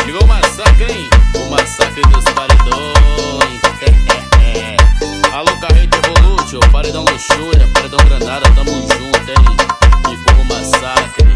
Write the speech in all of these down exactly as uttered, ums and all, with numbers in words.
Chegou o massacre, hein? O massacre dos paredões. Alô, Carreta Evolúcio, paredão luxúria, paredão granada, tamo junto, hein? E foi o massacre.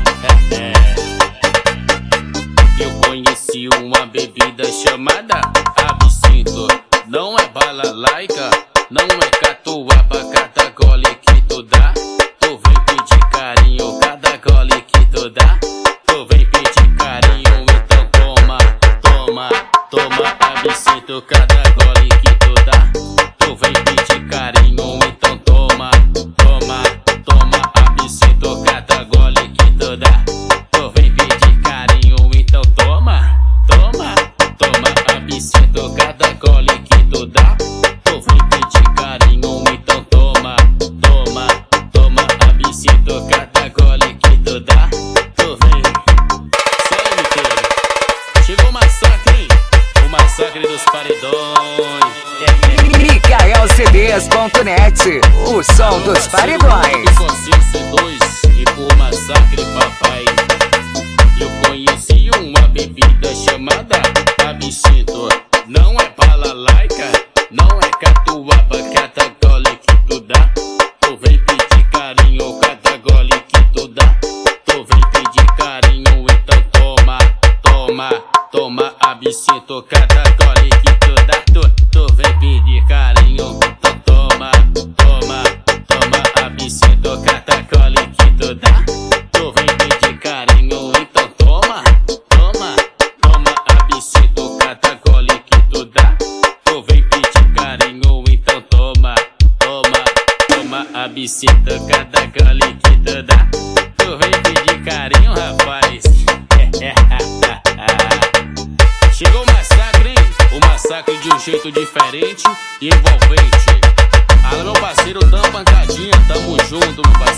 Eu conheci uma bebida chamada absinto. Não é balalaica, não é catuaba, cada gole que tu dá. Tu vem pedir carinho, cada gole que tu dá. Tu vem pedir carinho, então toma, toma, toma absinto, cada gole que tu dá. Tu vem pedir carinho, então toma, toma, toma absinto, cada gole que tu dá. Tu vem pedir carinho, então toma, toma, toma absinto, cada gole que tu dá. Tu vem pedir carinho, então toma, toma, toma absinto, cada gole que tu dá. Tu vem. Chegou o massacre, o massacre dos paredões. Micael C Ds ponto net, o som dos paredões. E por massacre, papai. Eu conheci uma bebida chamada absinto. Não é balalaica, não é catuaba, cada gole que tu dá. Tu vem pedir carinho, cada gole que tu dá. Tu vem pedir carinho, então toma, toma, toma absinto, cada gole que tu dá. Tu, tu vem pedir carinho, então toma, toma, toma absinto, cada gole que tu dá. Tu vem pedir carinho, então toma, toma, toma absinto, cada gole que tu dá. Tu vem pedir carinho, então toma, toma, toma absinto, cada gole que tu dá. Tu vem pedir carinho, rapaz. Chegou o massacre, hein? O massacre de um jeito diferente e envolvente. Alô, meu parceiro, tamo pancadinha, tamo junto, meu parceiro.